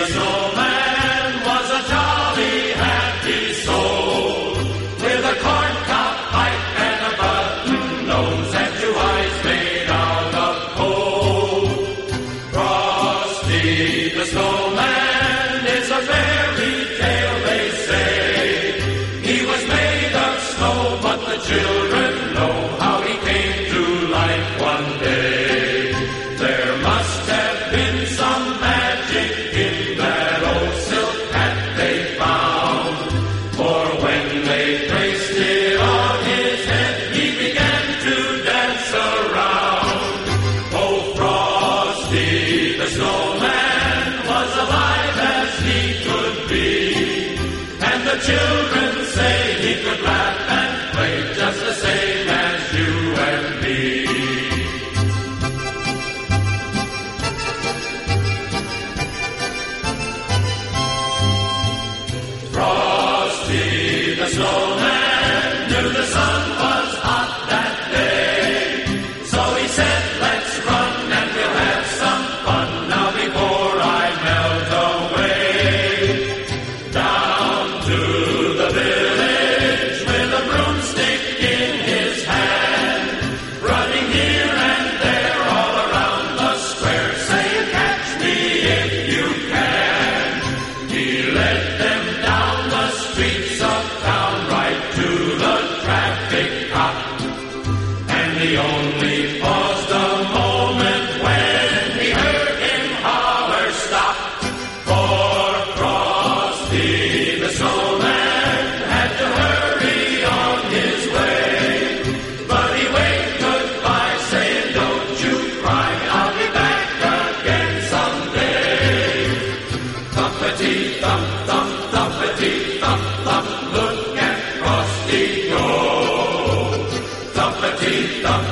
the snowman was a jolly, happy soul, with a corncob pipe and a button nose and 2 eyes made out of coal. Frosty the snowman is a fairy tale, they say. He was made of snow, but the children know how he came to life one day. There must have been some magic in that old silk hat they found, for when they placed it on his head, he began to dance around. Oh, Frosty the snowman was alive as he could be, and the children say he could laugh and play just the same as you and me. Frosty the snowman knew the sun was hot that day, so he said, let's run and we'll have some fun now before I melt away. Down to the village with a broomstick in his hand, running here and there all around the square, saying, catch me if you can. He led them down the streets of town right to the traffic cop, and he only paused a moment when he heard him holler, stop. For Frosty the snowman had to hurry on his way, but he waved goodbye saying, don't you cry, I'll be back again someday. Thumpity thump thump, thumpity thump thump, look at Frosty go. Thumpity thump